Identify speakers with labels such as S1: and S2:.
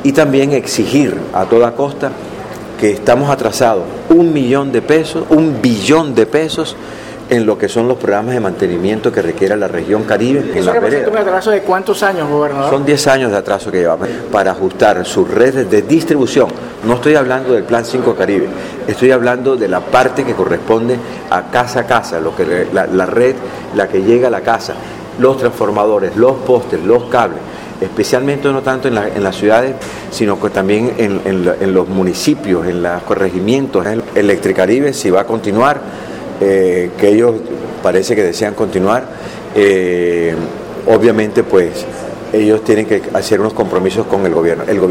S1: y también exigir a toda costa que estamos atrasados $1 billón de pesos en lo que son los programas de mantenimiento que requiere la región Caribe.
S2: ¿Eso representa un atraso de cuántos años, gobernador?
S1: Son 10 años de atraso que llevamos para ajustar sus redes de distribución. No estoy hablando del Plan 5 Caribe, estoy hablando de la parte que corresponde a casa, la red, la que llega a la casa, los transformadores, los postes, los cables, especialmente no tanto en las ciudades, sino que también en los municipios, en los corregimientos. Electricaribe, si va a continuar, que ellos parece que desean continuar, obviamente pues ellos tienen que hacer unos compromisos con el gobierno.